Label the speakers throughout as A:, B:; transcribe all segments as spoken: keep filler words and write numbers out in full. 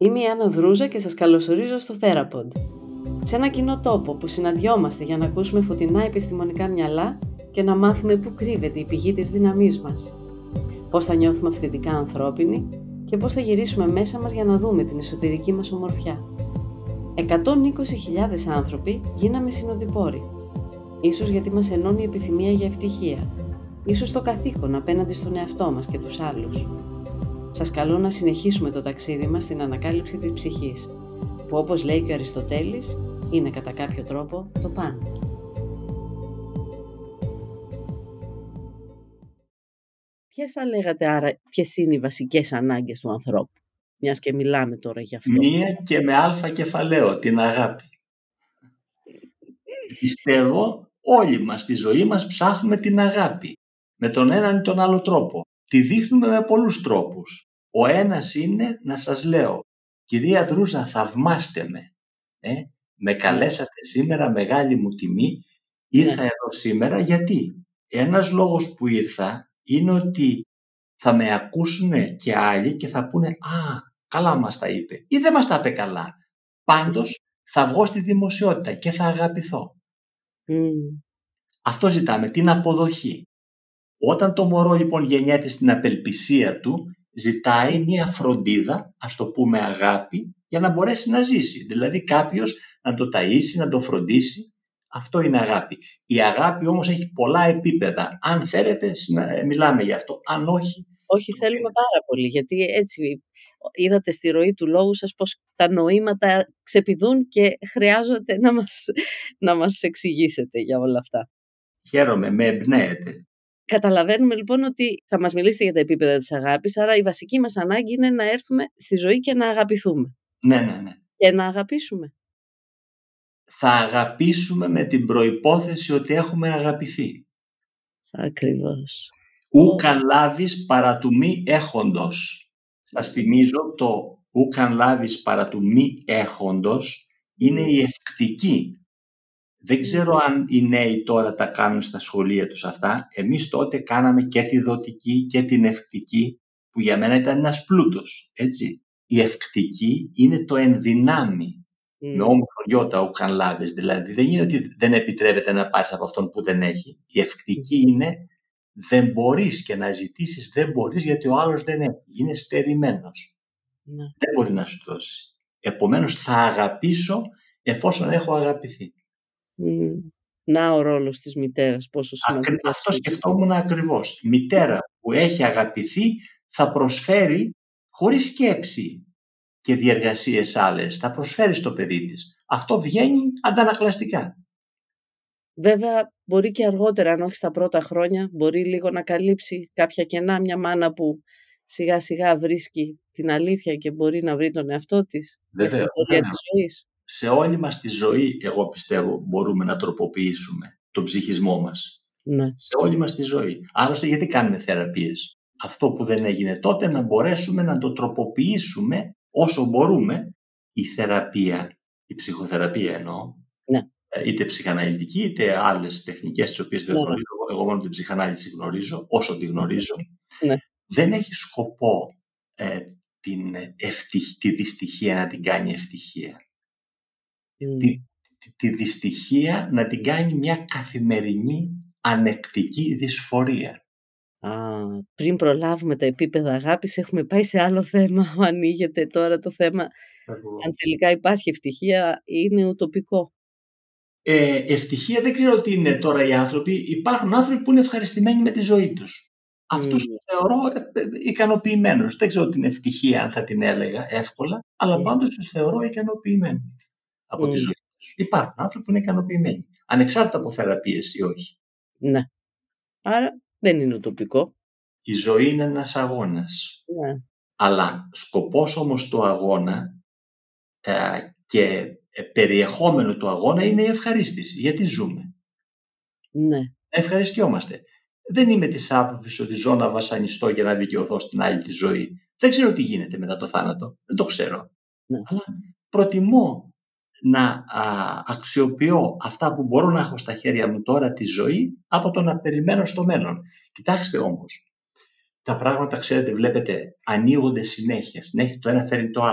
A: Είμαι η Άννα Δρούζα και σας καλωσορίζω στο Θέραποντ. Σε ένα κοινό τόπο που συναντιόμαστε για να ακούσουμε φωτεινά επιστημονικά μυαλά και να μάθουμε πού κρύβεται η πηγή της δύναμής μας. Πώς θα νιώθουμε αυθεντικά ανθρώπινοι και πώς θα γυρίσουμε μέσα μας για να δούμε την εσωτερική μας ομορφιά. εκατόν είκοσι χιλιάδες άνθρωποι γίναμε συνοδοιπόροι. Ίσως γιατί μας ενώνει η επιθυμία για ευτυχία. Ίσως το καθήκον απέναντι στον εαυτό μας και τους άλλους. Σας καλώ να συνεχίσουμε το ταξίδι μας στην ανακάλυψη της ψυχής, που όπως λέει και ο Αριστοτέλης, είναι κατά κάποιο τρόπο το παν. Ποιες θα λέγατε άρα, ποιες είναι οι βασικές ανάγκες του ανθρώπου, μιας και μιλάμε τώρα γι' αυτό?
B: Μία και με αλφα κεφαλαίο, την αγάπη. Πιστεύω όλοι μας στη ζωή μας ψάχνουμε την αγάπη, με τον έναν ή τον άλλο τρόπο. Τη δείχνουμε με πολλούς τρόπους. Ο ένας είναι να σας λέω, κυρία Δρούζα, θαυμάστε με. Ε, με καλέσατε σήμερα, μεγάλη μου τιμή. Ήρθα yeah. εδώ σήμερα γιατί ένας λόγος που ήρθα είναι ότι θα με ακούσουν και άλλοι και θα πούνε «Α, καλά μας τα είπε» ή «Δεν μας τα είπε καλά». Πάντως θα βγω στη δημοσιότητα και θα αγαπηθώ. Mm. Αυτό ζητάμε, την αποδοχή. Όταν το μωρό λοιπόν γεννιέται στην απελπισία του, ζητάει μια φροντίδα, ας το πούμε αγάπη, για να μπορέσει να ζήσει. Δηλαδή κάποιος να το ταΐσει, να το φροντίσει. Αυτό είναι αγάπη. Η αγάπη όμως έχει πολλά επίπεδα. Αν θέλετε, μιλάμε γι' αυτό. Αν όχι...
A: Όχι, θέλουμε πάρα πολύ, γιατί έτσι είδατε στη ροή του λόγου σας πως τα νοήματα ξεπηδούν και χρειάζεται να μας, να μας εξηγήσετε για όλα αυτά.
B: Χαίρομαι, με εμπνέεται.
A: Καταλαβαίνουμε λοιπόν ότι θα μας μιλήσετε για τα επίπεδα της αγάπης, άρα η βασική μας ανάγκη είναι να έρθουμε στη ζωή και να αγαπηθούμε.
B: Ναι, ναι, ναι.
A: Και να αγαπήσουμε.
B: Θα αγαπήσουμε με την προϋπόθεση ότι έχουμε αγαπηθεί.
A: Ακριβώς.
B: Ούκαν λάβεις παρά του μη έχοντος. Σας θυμίζω το ούκαν λάβεις παρά του μη έχοντος είναι η ευκτική. Δεν ξέρω αν οι νέοι τώρα τα κάνουν στα σχολεία τους αυτά. Εμείς τότε κάναμε και τη δοτική και την ευκτική, που για μένα ήταν ένας πλούτος. Έτσι. Η ευκτική είναι το ενδυνάμει. Mm. Με όμορφο γιώτα ούκαν λάβεις. Δηλαδή δεν είναι ότι δεν επιτρέπεται να πάρεις από αυτόν που δεν έχει. Η ευκτική mm. είναι δεν μπορείς και να ζητήσεις δεν μπορείς γιατί ο άλλος δεν έχει. Είναι στερημένος. Mm. Δεν μπορεί να σου δώσει. Επομένως θα αγαπήσω εφόσον έχω αγαπηθεί.
A: Mm. Να ο ρόλος της μητέρας, πόσο σημαντικό.
B: Αυτό σκεφτόμουν ακριβώς. Μητέρα που έχει αγαπηθεί θα προσφέρει χωρίς σκέψη και διεργασίες άλλες. Θα προσφέρει στο παιδί της. Αυτό βγαίνει αντανακλαστικά.
A: Βέβαια μπορεί και αργότερα, αν όχι στα πρώτα χρόνια, μπορεί λίγο να καλύψει κάποια κενά μια μάνα που σιγά σιγά βρίσκει την αλήθεια και μπορεί να βρει τον εαυτό της στην πορεία της ζωής.
B: Σε όλη μας τη ζωή, εγώ πιστεύω, μπορούμε να τροποποιήσουμε τον ψυχισμό μας.
A: Ναι.
B: Σε όλη μας τη ζωή. Άλλωστε, γιατί κάνουμε θεραπείες? Αυτό που δεν έγινε τότε, να μπορέσουμε να το τροποποιήσουμε όσο μπορούμε. Η θεραπεία, η ψυχοθεραπεία εννοώ,
A: ναι.
B: είτε ψυχαναλυτική, είτε άλλες τεχνικές, τις οποίες δεν ναι. γνωρίζω, εγώ μόνο την ψυχανάλυση γνωρίζω, όσο τη γνωρίζω,
A: ναι.
B: δεν έχει σκοπό ε, την ευτυχ, τη δυστυχία να την κάνει ευτυχία. Mm. Τη, τη, τη δυστυχία να την κάνει μια καθημερινή ανεκτική δυσφορία.
A: Α, πριν προλάβουμε τα επίπεδα αγάπης έχουμε πάει σε άλλο θέμα. Ανοίγεται τώρα το θέμα Εγώ. αν τελικά υπάρχει ευτυχία είναι ουτοπικό.
B: Ε, ευτυχία δεν ξέρω τι είναι τώρα οι άνθρωποι. Υπάρχουν άνθρωποι που είναι ευχαριστημένοι με τη ζωή τους. Mm. Αυτούς τους θεωρώ ικανοποιημένους. Δεν ξέρω την ευτυχία αν θα την έλεγα εύκολα, αλλά mm. πάντως τους θεωρώ ικανοποιημένους από mm. τη ζωή τους. Υπάρχουν άνθρωποι που είναι ικανοποιημένοι, ανεξάρτητα από θεραπείες ή όχι.
A: Ναι. Άρα δεν είναι ουτοπικό.
B: Η ζωή είναι ένας αγώνας.
A: Ναι.
B: Αλλά σκοπός όμως του αγώνα ε, και περιεχόμενο του αγώνα είναι η ευχαρίστηση. Γιατί ζούμε.
A: Ναι.
B: Ευχαριστιόμαστε. Δεν είμαι της άποψης ότι ζω να βασανιστώ για να δικαιωθώ στην άλλη τη ζωή. Δεν ξέρω τι γίνεται μετά το θάνατο. Δεν το ξέρω.
A: Ναι.
B: Αλλά προτιμώ να α, αξιοποιώ αυτά που μπορώ να έχω στα χέρια μου τώρα τη ζωή από το να περιμένω στο μέλλον. Κοιτάξτε όμως, τα πράγματα ξέρετε, βλέπετε, ανοίγονται συνέχεια. Συνέχεια το ένα φέρνει το άλλο.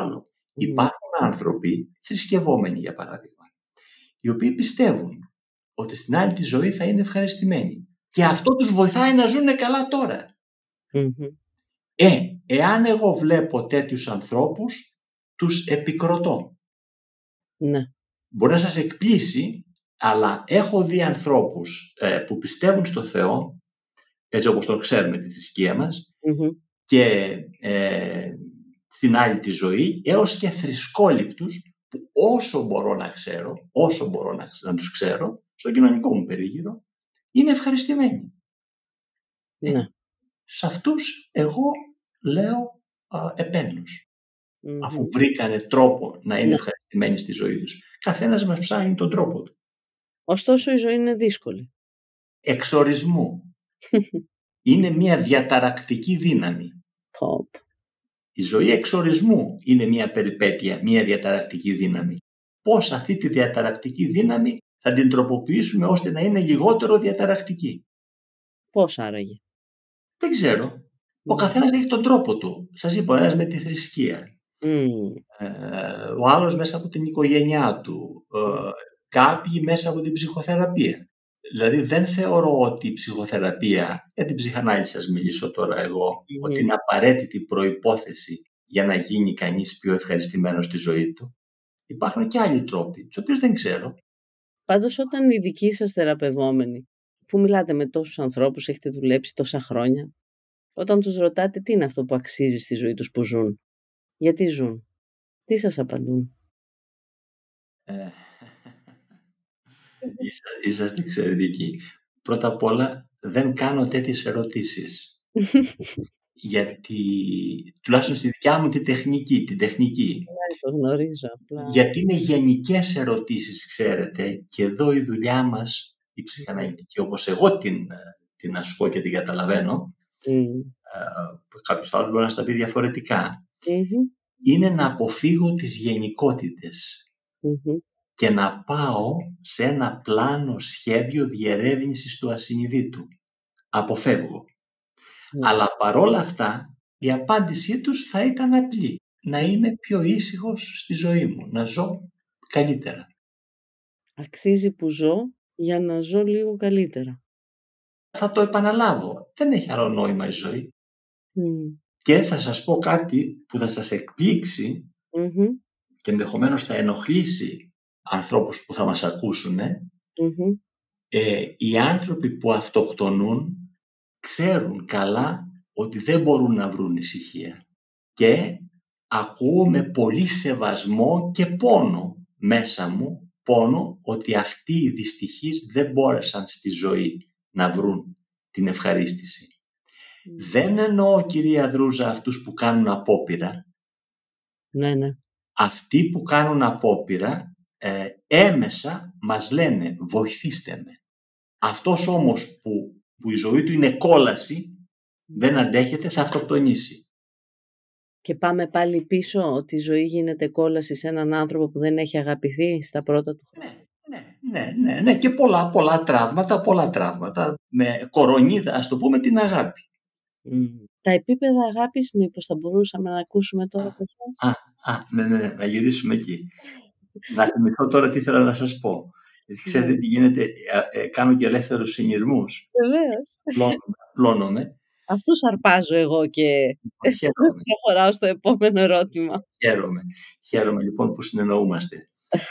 B: Υπάρχουν άνθρωποι, θρησκευόμενοι για παράδειγμα, οι οποίοι πιστεύουν ότι στην άλλη τη ζωή θα είναι ευχαριστημένοι. Και αυτό τους βοηθάει να ζουν καλά τώρα.
A: Mm-hmm.
B: Ε, εάν εγώ βλέπω τέτοιους ανθρώπους, τους επικροτώ.
A: Ναι.
B: Μπορεί να σας εκπλήσει, αλλά έχω δει ανθρώπους ε, που πιστεύουν στο Θεό, έτσι όπως τον ξέρουμε τη θρησκεία μας,
A: Mm-hmm.
B: και ε, στην άλλη τη ζωή, έως και θρησκόληπτους, που όσο μπορώ να ξέρω, όσο μπορώ να, να τους ξέρω, στο κοινωνικό μου περίγυρο, είναι ευχαριστημένοι.
A: Ναι.
B: Ε, σε αυτούς εγώ λέω α, επένους. Mm-hmm. Αφού βρήκανε τρόπο να είναι ναι. ευχαριστημένοι στη ζωή τους. Καθένας μας ψάχνει τον τρόπο του.
A: Ωστόσο η ζωή είναι δύσκολη.
B: Εξορισμού. Είναι μια διαταρακτική δύναμη.
A: Pop.
B: Η ζωή εξορισμού είναι μια περιπέτεια, μια διαταρακτική δύναμη. Πώς αυτή τη διαταρακτική δύναμη θα την τροποποιήσουμε ώστε να είναι λιγότερο διαταρακτική.
A: Πώς άραγε?
B: Δεν ξέρω. Mm. Ο καθένας έχει τον τρόπο του. Σας είπα, ο ένας με τη θρησκεία.
A: Mm.
B: Ε, ο άλλος μέσα από την οικογένειά του. Ε, κάποιοι μέσα από την ψυχοθεραπεία. Δηλαδή δεν θεωρώ ότι η ψυχοθεραπεία, για την ψυχανάλυση σας μιλήσω τώρα εγώ, mm-hmm. ότι είναι απαραίτητη προϋπόθεση για να γίνει κανείς πιο ευχαριστημένος στη ζωή του. Υπάρχουν και άλλοι τρόποι, τους οποίους δεν ξέρω.
A: Πάντως όταν οι δικοί σας θεραπευόμενοι, που μιλάτε με τόσους ανθρώπους, έχετε δουλέψει τόσα χρόνια, όταν τους ρωτάτε τι είναι αυτό που αξίζει στη ζωή τους που ζουν, γιατί ζουν, τι σας απαντούν?
B: Ε... Είσαστε εξαιρετικοί. Πρώτα απ' όλα δεν κάνω τέτοιες ερωτήσεις. Γιατί, τουλάχιστον στη δικιά μου την τεχνική, την τεχνική.
A: Ναι, το γνωρίζω απλά.
B: Γιατί είναι γενικές ερωτήσεις, ξέρετε, και εδώ η δουλειά μας, η ψυχαναλυτική, όπως εγώ την, την ασκώ και την καταλαβαίνω, mm. ε, κάποιος άλλος μπορεί να στα πει διαφορετικά,
A: mm-hmm.
B: είναι να αποφύγω τις γενικότητες.
A: Mm-hmm.
B: Και να πάω σε ένα πλάνο σχέδιο διερεύνησης του ασυνειδήτου. Αποφεύγω. Mm. Αλλά παρόλα αυτά, η απάντησή τους θα ήταν απλή. Να είμαι πιο ήσυχος στη ζωή μου. Να ζω καλύτερα.
A: Αξίζει που ζω για να ζω λίγο καλύτερα.
B: Θα το επαναλάβω. Δεν έχει άλλο νόημα η ζωή.
A: Mm.
B: Και θα σας πω κάτι που θα σας εκπλήξει
A: mm-hmm.
B: και ενδεχομένως θα ενοχλήσει ανθρώπους που θα μας ακούσουν.
A: Mm-hmm.
B: Ε, οι άνθρωποι που αυτοκτονούν ξέρουν καλά ότι δεν μπορούν να βρουν ησυχία. Και ακούω με πολύ σεβασμό και πόνο μέσα μου, πόνο ότι αυτοί οι δυστυχείς δεν μπόρεσαν στη ζωή να βρουν την ευχαρίστηση. Mm. Δεν εννοώ, κυρία Δρούζα, αυτούς που κάνουν απόπειρα.
A: Ναι, ναι.
B: Αυτοί που κάνουν απόπειρα ε, έμεσα μας λένε βοηθήστε με. Αυτός όμως που, που η ζωή του είναι κόλαση, δεν αντέχεται, θα αυτοκτονήσει.
A: Και πάμε πάλι πίσω ότι η ζωή γίνεται κόλαση σε έναν άνθρωπο που δεν έχει αγαπηθεί στα πρώτα του χρόνια.
B: Ναι, ναι, ναι, ναι, και πολλά, πολλά τραύματα, πολλά τραύματα, με κορονίδα, ας το πούμε, την αγάπη.
A: Mm. Τα επίπεδα αγάπης, μήπως θα μπορούσαμε να ακούσουμε τώρα από εσάς?
B: Α, α, ναι, ναι, ναι, να γυρίσουμε εκεί. Να θυμηθώ τώρα τι ήθελα να σας πω. Γιατί ξέρετε τι γίνεται, ε, ε, κάνω και ελεύθερους συνειρμούς.
A: Βεβαίως.
B: Πλώνομαι, πλώνομαι.
A: Αυτούς αρπάζω εγώ και προχωράω στο επόμενο ερώτημα.
B: Χαίρομαι. Χαίρομαι λοιπόν που συνεννοούμαστε.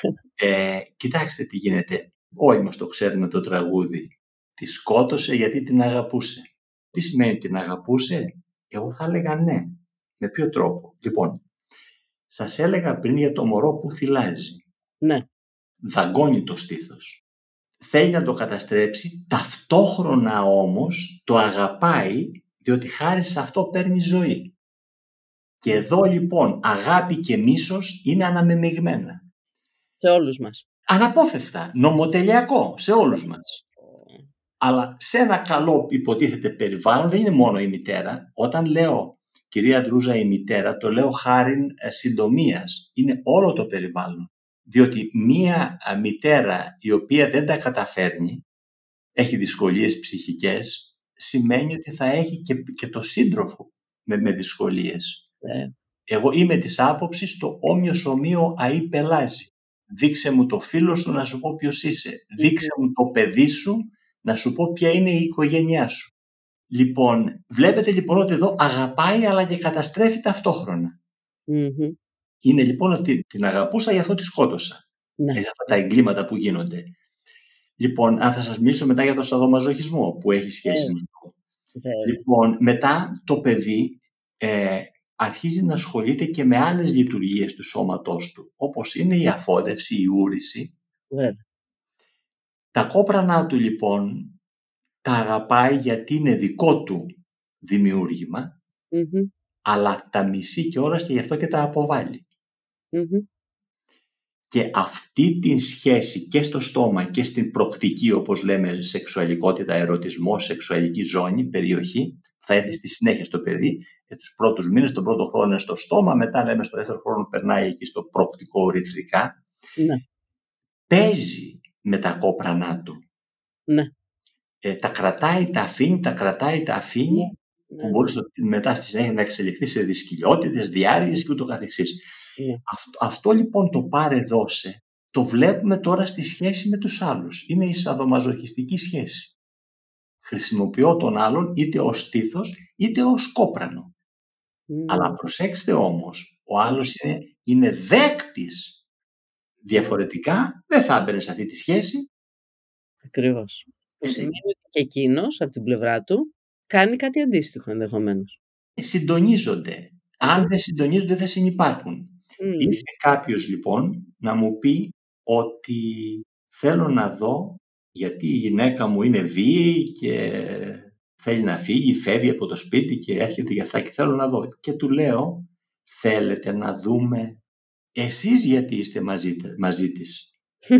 B: ε, κοιτάξτε τι γίνεται. Όλοι μας το ξέρουμε το τραγούδι. Τη σκότωσε γιατί την αγαπούσε. Τι σημαίνει την αγαπούσε? Εγώ θα έλεγα ναι. Με ποιο τρόπο? Λοιπόν, σας έλεγα πριν για το μωρό που θυλάζει.
A: Ναι.
B: Δαγκώνει το στήθος. Θέλει να το καταστρέψει, ταυτόχρονα όμως το αγαπάει, διότι χάρη σε αυτό παίρνει ζωή. Και εδώ λοιπόν αγάπη και μίσος είναι αναμεμειγμένα.
A: Σε όλους μας.
B: Αναπόφευκτα, νομοτελειακό, σε όλους μας. Αλλά σε ένα καλό υποτίθεται περιβάλλον δεν είναι μόνο η μητέρα. Όταν λέω, κυρία Δρούζα, η μητέρα, το λέω χάριν συντομίας. Είναι όλο το περιβάλλον. Διότι μία μητέρα η οποία δεν τα καταφέρνει, έχει δυσκολίες ψυχικές, σημαίνει ότι θα έχει και, και το σύντροφο με, με δυσκολίες.
A: Yeah.
B: Εγώ είμαι της άποψης το όμοιος ομοίο αεί πελάζει. Δείξε μου το φίλο σου να σου πω ποιος είσαι. Δείξε μου το παιδί σου να σου πω ποια είναι η οικογένειά σου. Λοιπόν, βλέπετε λοιπόν ότι εδώ αγαπάει αλλά και καταστρέφει ταυτόχρονα.
A: Mm-hmm.
B: Είναι λοιπόν ότι την αγαπούσα, γι' αυτό τη σκότωσα.
A: Ναι.
B: Για αυτά τα εγκλήματα που γίνονται. Λοιπόν, αν θα σας μιλήσω μετά για το σαδομαζοχισμό που έχει σχέση με αυτό. Λοιπόν, μετά το παιδί ε, αρχίζει να ασχολείται και με άλλες λειτουργίες του σώματός του, όπως είναι η αφόδευση, η ούρηση.
A: Βέβαια.
B: Τα κόπρανά του λοιπόν τα αγαπάει γιατί είναι δικό του δημιούργημα,
A: mm-hmm.
B: αλλά τα μισεί και ώρας και γι' αυτό και τα αποβάλλει.
A: Mm-hmm.
B: Και αυτή την σχέση και στο στόμα και στην προκτική, όπως λέμε, σεξουαλικότητα, ερωτισμό, σεξουαλική ζώνη, περιοχή, θα έρθει στη συνέχεια στο παιδί. Για τους πρώτους μήνες, τον πρώτο χρόνο είναι στο στόμα, μετά λέμε στο δεύτερο χρόνο περνάει εκεί στο προκτικό ουρηθρικά.
A: Ναι.
B: Παίζει με τα κόπρανά του.
A: Ναι.
B: Ε, τα κρατάει, τα αφήνει, τα κρατάει, τα αφήνει,
A: ναι.
B: που μπορεί μετά στη συνέχεια να εξελιχθεί σε δυσκολιότητες, διάρειες και ούτω καθεξής.
A: Ναι.
B: Αυτό, αυτό λοιπόν το πάρε δώσε, το βλέπουμε τώρα στη σχέση με τους άλλους. Είναι η σαδομαζοχιστική σχέση. Χρησιμοποιώ τον άλλον είτε ως στήθος είτε ως κόπρανο. Mm. Αλλά προσέξτε όμως, ο άλλος είναι, είναι δέκτης. Διαφορετικά δεν θα έμπαινε σε αυτή τη σχέση.
A: Ακριβώς. Που σημαίνει ότι και εκείνος από την πλευρά του κάνει κάτι αντίστοιχο ενδεχομένως.
B: Συντονίζονται. Αν mm. δεν συντονίζονται δεν συνυπάρχουν. Mm. Ήρθε κάποιος λοιπόν να μου πει ότι θέλω να δω γιατί η γυναίκα μου είναι βίαιη και θέλει να φύγει, φεύγει από το σπίτι και έρχεται για αυτά και θέλω να δω. Και του λέω, θέλετε να δούμε εσείς γιατί είστε μαζί, μαζί της.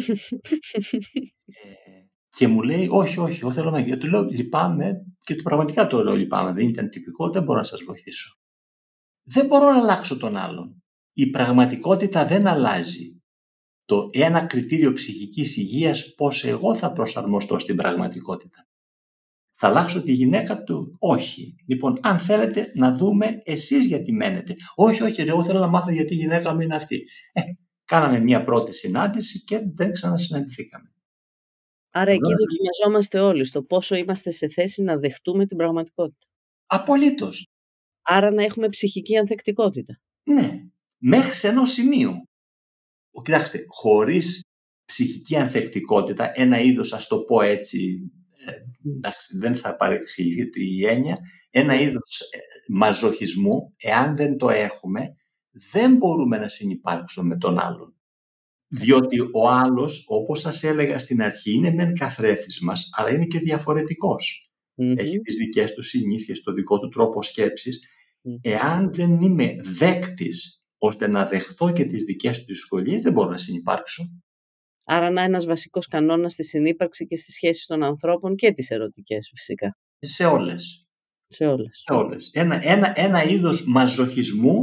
B: ε, και μου λέει, όχι, όχι, εγώ θέλω να δω. Του λέω, λυπάμαι και του πραγματικά το λέω, λυπάμαι, δεν ήταν τυπικό, δεν μπορώ να σας βοηθήσω. Δεν μπορώ να αλλάξω τον άλλον. Η πραγματικότητα δεν αλλάζει. Το ένα κριτήριο ψυχικής υγείας πώς εγώ θα προσαρμοστώ στην πραγματικότητα. Θα αλλάξω τη γυναίκα του? Όχι. Λοιπόν, αν θέλετε να δούμε εσείς γιατί μένετε. Όχι, όχι, εγώ θέλω να μάθω γιατί η γυναίκα μου είναι αυτή. Ε, κάναμε μια πρώτη συνάντηση και δεν ξανασυναντηθήκαμε.
A: Άρα εκεί δοκιμαζόμαστε όλοι στο πόσο είμαστε σε θέση να δεχτούμε την πραγματικότητα.
B: Απολύτως.
A: Άρα να έχουμε ψυχική ανθεκτικότητα.
B: Ναι, μέχρι σε ενός σημείου. Κοιτάξτε, χωρίς ψυχική ανθεκτικότητα, ένα είδος, ας το πω έτσι, ε, εντάξει, δεν θα παρεξηγηθεί η έννοια, ένα είδος ε, μαζοχισμού, εάν δεν το έχουμε, δεν μπορούμε να συνυπάρξουμε με τον άλλον. Διότι ο άλλος, όπως σας έλεγα στην αρχή, είναι μεν καθρέφτης μας, αλλά είναι και διαφορετικός. Mm-hmm. Έχει τις δικές του συνήθειες, το δικό του τρόπο σκέψης. Mm-hmm. Εάν δεν είμαι δέκτης, ώστε να δεχτώ και τις δικές του δυσκολίες, δεν μπορώ να συνυπάρξω.
A: Άρα να ένας βασικός κανόνας στη συνύπαρξη και στις σχέσεις των ανθρώπων και τις ερωτικές φυσικά.
B: Σε όλες.
A: Σε όλες.
B: Σε όλες. Ένα, ένα, ένα είδος μαζοχισμού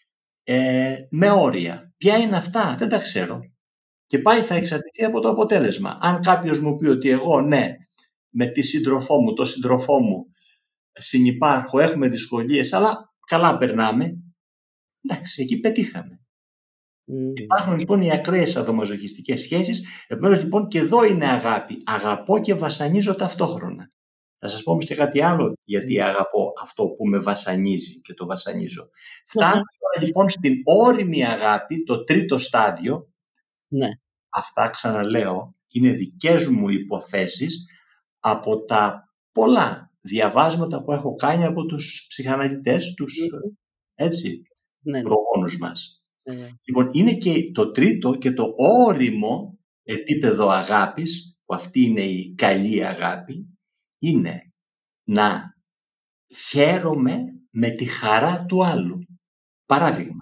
B: ε, με όρια. Ποια είναι αυτά? Δεν τα ξέρω. Και πάλι θα εξαρτηθεί από το αποτέλεσμα. Αν κάποιος μου πει ότι εγώ ναι, με τη σύντροφό μου, το σύντροφό μου συνυπάρχω, έχουμε δυσκολίες, αλλά καλά περνάμε. Εντάξει, εκεί πετύχαμε. Mm. Υπάρχουν λοιπόν οι ακραίες σαδομαζοχιστικές σχέσεις. Επομένως λοιπόν και εδώ είναι αγάπη. Αγαπώ και βασανίζω ταυτόχρονα. Θα σας πω όμως και κάτι άλλο γιατί αγαπώ αυτό που με βασανίζει και το βασανίζω. Mm. Φτάνω τώρα λοιπόν στην όριμη αγάπη, το τρίτο στάδιο.
A: Ναι.
B: Αυτά ξαναλέω, είναι δικές μου υποθέσεις από τα πολλά διαβάσματα που έχω κάνει από τους ψυχαναλυτές, τους mm. έτσι.
A: Ναι,
B: προγόνους μας.
A: Ναι.
B: Λοιπόν, είναι και το τρίτο και το όριμο επίπεδο αγάπης, που αυτή είναι η καλή αγάπη, είναι να χαίρομαι με τη χαρά του άλλου. Παράδειγμα,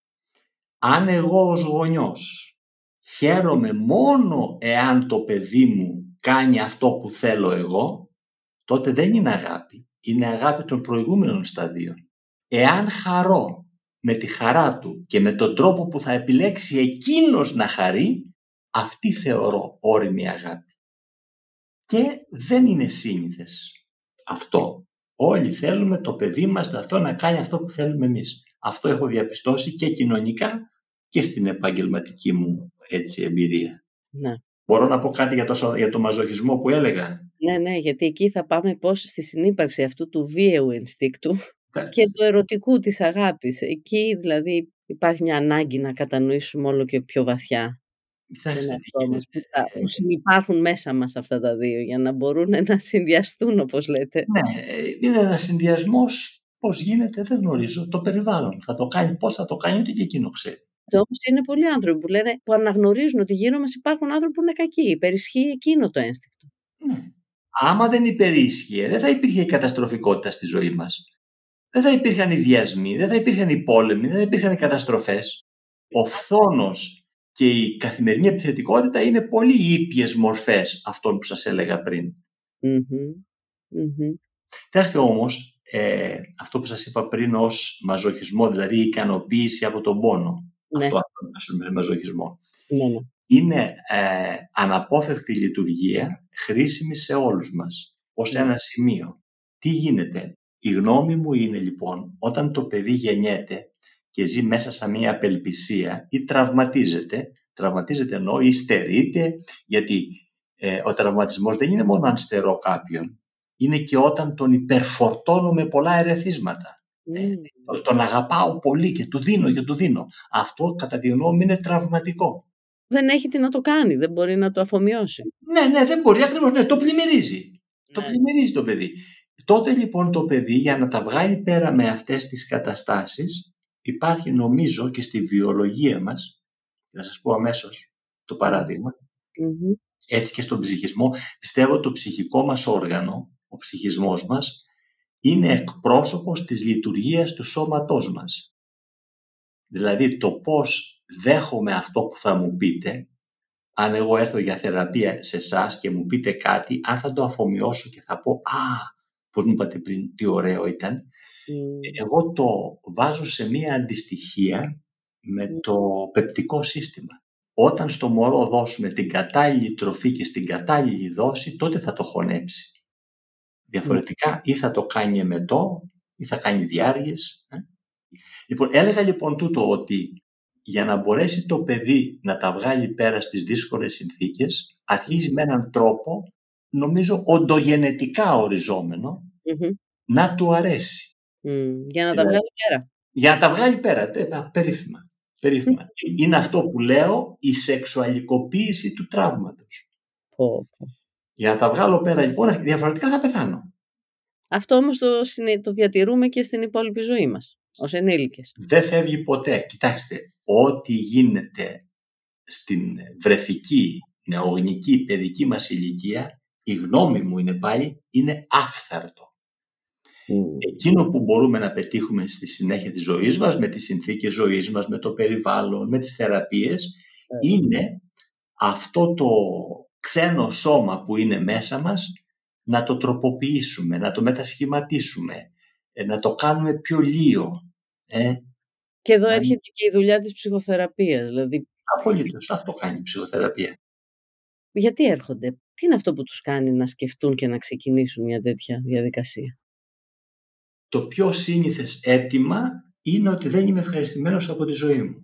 B: αν εγώ ως γονιός χαίρομαι μόνο εάν το παιδί μου κάνει αυτό που θέλω εγώ, τότε δεν είναι αγάπη. Είναι αγάπη των προηγούμενων σταδίων. Εάν χαρώ με τη χαρά του και με τον τρόπο που θα επιλέξει εκείνος να χαρεί, αυτή θεωρώ όριμη αγάπη. Και δεν είναι σύνηθες αυτό. Όλοι θέλουμε το παιδί μας αυτό να κάνει αυτό που θέλουμε εμείς. Αυτό έχω διαπιστώσει και κοινωνικά και στην επαγγελματική μου έτσι, εμπειρία.
A: Ναι.
B: Μπορώ να πω κάτι για το, για το μαζοχισμό που έλεγα.
A: Ναι, ναι, γιατί εκεί θα πάμε πώς στη συνύπαρξη αυτού του βίαιου ενστίκτου και του ερωτικού της αγάπης. Εκεί δηλαδή υπάρχει μια ανάγκη να κατανοήσουμε όλο και πιο βαθιά τον εαυτό μας, που, που συνυπάρχουν μέσα μας αυτά τα δύο για να μπορούν να συνδυαστούν, όπως λέτε.
B: Ναι, είναι ένας συνδυασμός. Πώς γίνεται δεν γνωρίζω. Το περιβάλλον θα το κάνει, πώς θα το κάνει ούτε και εκείνο ξέρει.
A: Όμως είναι πολλοί άνθρωποι που λένε, που αναγνωρίζουν ότι γύρω μας υπάρχουν άνθρωποι που είναι κακοί. Υπερισχύει εκείνο το ένστικτο.
B: Ναι. Άμα δεν υπερίσχυε, δεν θα υπήρχε η καταστροφικότητα στη ζωή μας. Δεν θα υπήρχαν οι βιασμοί, δεν θα υπήρχαν οι πόλεμοι, δεν θα υπήρχαν οι καταστροφές. Ο φθόνος και η καθημερινή επιθετικότητα είναι πολύ ήπιες μορφές αυτών που σας έλεγα πριν.
A: Mm-hmm. Mm-hmm.
B: Κοιτάξτε όμως, ε, αυτό που σας είπα πριν ως μαζοχισμό, δηλαδή η ικανοποίηση από τον πόνο,
A: ναι.
B: αυτό είναι μαζοχισμό,
A: ναι, ναι.
B: είναι ε, αναπόφευκτη λειτουργία, χρήσιμη σε όλους μας, ως
A: ναι.
B: ένα σημείο. Τι γίνεται? Η γνώμη μου είναι λοιπόν, όταν το παιδί γεννιέται και ζει μέσα σε μια απελπισία ή τραυματίζεται, τραυματίζεται εννοώ ή στερείται, γιατί ε, ο τραυματισμός δεν είναι μόνο αν στερώ κάποιον, είναι και όταν τον υπερφορτώνω με πολλά ερεθίσματα.
A: Mm.
B: Ε, τον αγαπάω πολύ και του δίνω και του δίνω. Αυτό κατά τη γνώμη είναι τραυματικό.
A: Δεν έχει τι να το κάνει, δεν μπορεί να το αφομοιώσει.
B: Ναι, ναι, δεν μπορεί ακριβώς, ναι, το πλημμυρίζει. Ναι. Το πλημμυρίζει το παιδί. Τότε λοιπόν το παιδί για να τα βγάλει πέρα με αυτές τις καταστάσεις υπάρχει νομίζω και στη βιολογία μας, θα σας πω αμέσως το παράδειγμα,
A: mm-hmm.
B: έτσι και στον ψυχισμό, πιστεύω το ψυχικό μας όργανο, ο ψυχισμός μας, είναι εκπρόσωπος της λειτουργίας του σώματός μας. Δηλαδή το πώς δέχομαι αυτό που θα μου πείτε, αν εγώ έρθω για θεραπεία σε εσάς και μου πείτε κάτι, αν θα το αφομοιώσω και θα πω «Α, πώς μου είπατε πριν, τι ωραίο ήταν», mm. εγώ το βάζω σε μία αντιστοιχία με mm. το πεπτικό σύστημα. Όταν στο μωρό δώσουμε την κατάλληλη τροφή και στην κατάλληλη δόση, τότε θα το χωνέψει. Διαφορετικά ή θα το κάνει εμετό ή θα κάνει διάρειες. Ε? Λοιπόν, έλεγα λοιπόν τούτο ότι για να μπορέσει το παιδί να τα βγάλει πέρα στις δύσκολες συνθήκες, αρχίζει με έναν τρόπο, νομίζω οντογενετικά οριζόμενο,
A: mm-hmm.
B: να του αρέσει.
A: Mm, για να τα βγάλει πέρα.
B: Για να τα βγάλει πέρα, τε, περίφημα. περίφημα. Mm. Είναι αυτό που λέω, η σεξουαλικοποίηση του τραύματος.
A: Oh.
B: Για να τα βγάλω πέρα λοιπόν, διαφορετικά θα πεθάνω.
A: Αυτό όμως το, το διατηρούμε και στην υπόλοιπη ζωή μας, ως ενήλικες.
B: Δεν φεύγει ποτέ. Κοιτάξτε, ό,τι γίνεται στην βρεφική, νεογνική, παιδική μας ηλικία, η γνώμη μου είναι πάλι, είναι άφθαρτο. Mm. Εκείνο που μπορούμε να πετύχουμε στη συνέχεια της ζωής μας, με τις συνθήκες ζωής μας, με το περιβάλλον, με τις θεραπείες, mm. είναι αυτό το ξένο σώμα που είναι μέσα μας να το τροποποιήσουμε, να το μετασχηματίσουμε, να το κάνουμε πιο λίο. Ε?
A: Και εδώ έρχεται και η δουλειά της ψυχοθεραπείας. Δηλαδή...
B: Απολύτως, αυτό κάνει η ψυχοθεραπεία.
A: Γιατί έρχονται, τι είναι αυτό που τους κάνει να σκεφτούν και να ξεκινήσουν μια τέτοια διαδικασία?
B: Το πιο σύνηθες αίτημα είναι ότι δεν είμαι ευχαριστημένος από τη ζωή μου.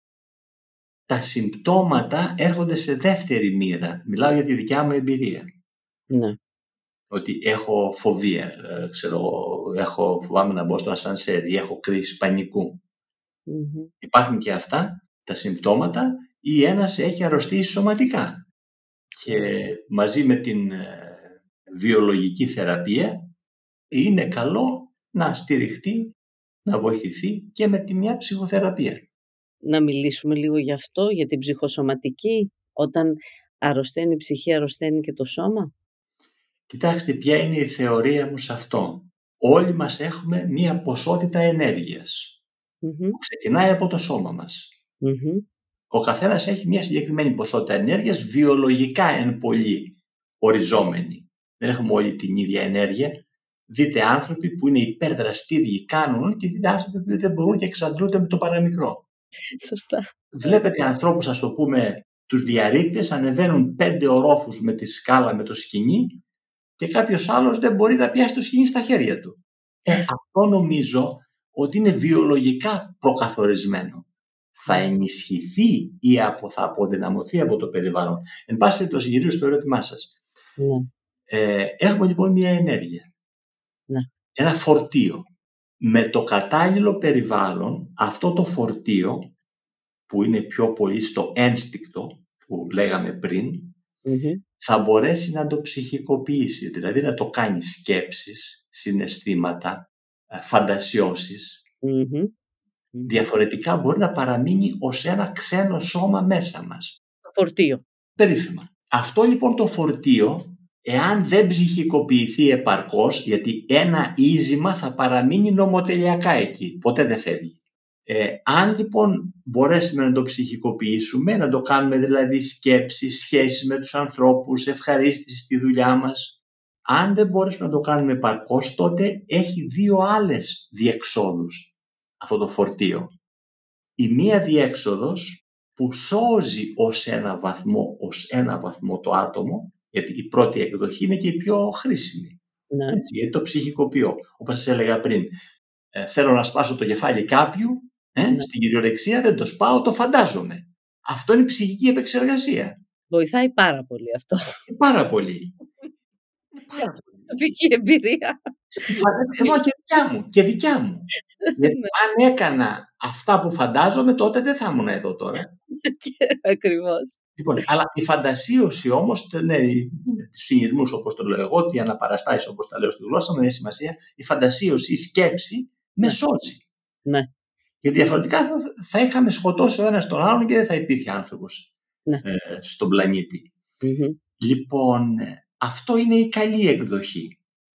B: Τα συμπτώματα έρχονται σε δεύτερη μοίρα. Μιλάω για τη δικιά μου εμπειρία.
A: Ναι.
B: Ότι έχω φοβία, ξέρω, έχω, φοβάμαι να μπω στο ασανσέρ ή έχω κρίση πανικού. Mm-hmm. Υπάρχουν και αυτά τα συμπτώματα ή ένας έχει αρρωστήσει σωματικά. Και μαζί με την ε, βιολογική θεραπεία είναι καλό να στηριχτεί, να βοηθηθεί και με τη μια ψυχοθεραπεία.
A: Να μιλήσουμε λίγο γι' αυτό, για την ψυχοσωματική, όταν αρρωσταίνει η ψυχή, αρρωσταίνει και το σώμα.
B: Κοιτάξτε, ποια είναι η θεωρία μου σε αυτό. Όλοι μας έχουμε μία ποσότητα ενέργειας
A: mm-hmm.
B: που ξεκινάει από το σώμα μας.
A: Mm-hmm.
B: Ο καθένας έχει μία συγκεκριμένη ποσότητα ενέργειας, βιολογικά εν πολύ οριζόμενη. Δεν έχουμε όλοι την ίδια ενέργεια. Δείτε άνθρωποι που είναι υπερδραστήριοι, κάνουν, και δείτε άνθρωποι που δεν μπορούν και εξαντλούνται με το παραμικρό.
A: Σωστά.
B: Βλέπετε ανθρώπους, ας το πούμε, τους διαρρήκτες, ανεβαίνουν πέντε ορόφους με τη σκάλα, με το σκοινί, και κάποιος άλλος δεν μπορεί να πιάσει το σκοινί στα χέρια του. Ε, αυτό νομίζω ότι είναι βιολογικά προκαθορισμένο. Θα ενισχυθεί ή από, θα αποδυναμωθεί από το περιβάλλον. Εν πάση περιπτώσει, γυρίζω στο ερώτημά σας.
A: Ναι.
B: Ε, έχουμε λοιπόν μια ενέργεια.
A: Ναι.
B: Ένα φορτίο. Με το κατάλληλο περιβάλλον, αυτό το φορτίο, που είναι πιο πολύ στο ένστικτο, που λέγαμε πριν,
A: Mm-hmm.
B: θα μπορέσει να το ψυχικοποιήσει, δηλαδή να το κάνει σκέψεις, συναισθήματα, φαντασιώσεις.
A: Mm-hmm.
B: Διαφορετικά μπορεί να παραμείνει ως ένα ξένο σώμα μέσα μας.
A: Το φορτίο.
B: Περίφημα. Αυτό λοιπόν το φορτίο, εάν δεν ψυχικοποιηθεί επαρκώς, γιατί ένα ίζημα θα παραμείνει νομοτελειακά εκεί, ποτέ δεν φεύγει. Ε, αν λοιπόν μπορέσουμε να το ψυχικοποιήσουμε, να το κάνουμε δηλαδή σκέψεις, σχέσεις με τους ανθρώπους, ευχαρίστηση στη δουλειά μας, αν δεν μπορέσουμε να το κάνουμε επαρκώς, τότε έχει δύο άλλες διεξόδους αυτό το φορτίο. Η μία διέξοδος που σώζει ως ένα βαθμό, ως ένα βαθμό το άτομο, γιατί η πρώτη εκδοχή είναι και η πιο χρήσιμη.
A: Ναι.
B: Έτσι, γιατί το ψυχικοποιώ. Όπως σας έλεγα πριν, ε, θέλω να σπάσω το κεφάλι κάποιου, ε,
A: Ναι.
B: στην κυριολεξία δεν το σπάω, το φαντάζομαι. Αυτό είναι ψυχική επεξεργασία.
A: Βοηθάει πάρα πολύ αυτό.
B: Πάρα πολύ. Πάρα πολύ.
A: Προσωπική εμπειρία.
B: Στη φαντασία και δικιά μου. Και δικιά μου. Γιατί αν έκανα αυτά που φαντάζομαι, τότε δεν θα ήμουν εδώ τώρα.
A: Ακριβώς.
B: Λοιπόν, αλλά η φαντασίωση όμως, ναι, τους συνειρμούς όπως το λέω εγώ, οι αναπαραστάσεις όπως τα λέω στη γλώσσα μου, δεν έχει σημασία, η φαντασίωση, η σκέψη με
A: Ναι.
B: σώζει.
A: Ναι.
B: Γιατί διαφορετικά θα, θα είχαμε σκοτώσει ο ένας τον άλλον και δεν θα υπήρχε άνθρωπος
A: Ναι.
B: ε, στον πλανήτη.
A: Mm-hmm.
B: Λοιπόν, αυτό είναι η καλή εκδοχή.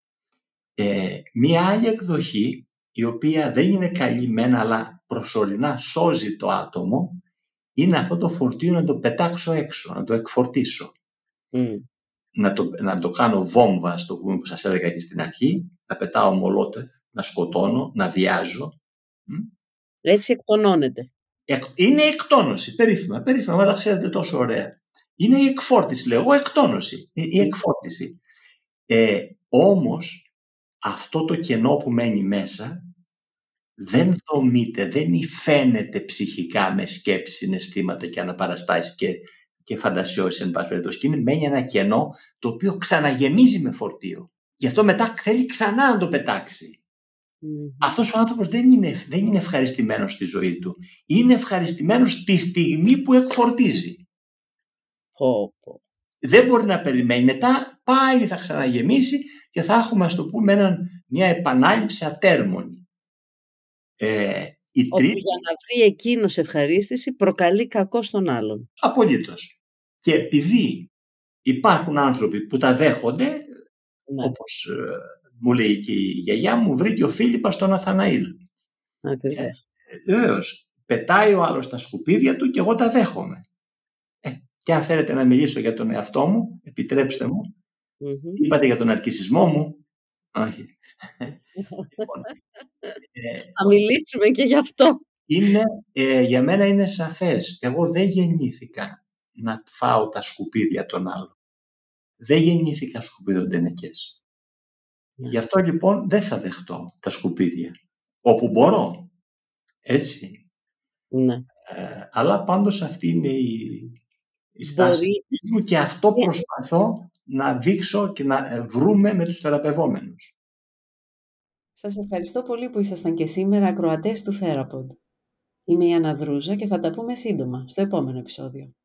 B: Ε, μία άλλη εκδοχή, η οποία δεν είναι καλή μένα, αλλά προσωρινά σώζει το άτομο, είναι αυτό το φορτίο να το πετάξω έξω, να το εκφορτίσω.
A: Mm.
B: Να το, να το κάνω βόμβα, στο πούμε που σας έλεγα και στην αρχή, να πετάω μολότεφ, να σκοτώνω, να βιάζω.
A: Έτσι εκτονώνεται.
B: Είναι η εκτόνωση, περίφημα, περίφημα, μα τα ξέρετε τόσο ωραία. Είναι η εκφόρτιση, λέω εγώ, εκτόνωση, η εκφόρτιση. Ε, όμως, αυτό το κενό που μένει μέσα δεν δομείται, δεν υφαίνεται ψυχικά με σκέψεις, συναισθήματα και αναπαραστάσεις και, και φαντασιώσεις εν πάση περιπτώσει. Και μένει ένα κενό το οποίο ξαναγεμίζει με φορτίο. Γι' αυτό μετά θέλει ξανά να το πετάξει. Mm-hmm. Αυτός ο άνθρωπος δεν είναι, δεν είναι ευχαριστημένος στη ζωή του. Είναι ευχαριστημένος τη στιγμή που εκφορτίζει.
A: Oh, oh.
B: Δεν μπορεί να περιμένει. Μετά πάλι θα ξαναγεμίσει και θα έχουμε, ας το πούμε, έναν, μια επανάληψη ατέρμονη. Ε, η
A: Όπου
B: τρίτη...
A: για να βρει εκείνος ευχαρίστηση προκαλεί κακό στον άλλον.
B: Απολύτως. Και επειδή υπάρχουν άνθρωποι που τα δέχονται,
A: Ναι.
B: όπως ε, μου λέει και η γιαγιά μου, βρήκε ο Φίλιππας τον Αθαναήλ.
A: Ακριβώς.
B: Βεβαίως, πετάει ο άλλος τα σκουπίδια του και εγώ τα δέχομαι. Ε, και αν θέλετε να μιλήσω για τον εαυτό μου, επιτρέψτε μου.
A: Mm-hmm.
B: Είπατε για τον αρκισισμό μου. Όχι. Λοιπόν, ε,
A: θα μιλήσουμε και γι' αυτό.
B: Είναι, ε, για μένα είναι σαφές. Εγώ δεν γεννήθηκα να φάω τα σκουπίδια των άλλων. Δεν γεννήθηκα σκουπιδοντενεκές. Ναι. Γι' αυτό λοιπόν δεν θα δεχτώ τα σκουπίδια. Όπου μπορώ. Έτσι.
A: Ναι.
B: Ε, αλλά πάντως αυτή είναι η, η στάση μου και αυτό προσπαθώ να δείξω και να βρούμε με τους θεραπευόμενους.
A: Σας ευχαριστώ πολύ που ήσασταν και σήμερα ακροατές του Θέραποντ. Είμαι η Άννα Δρούζα και θα τα πούμε σύντομα στο επόμενο επεισόδιο.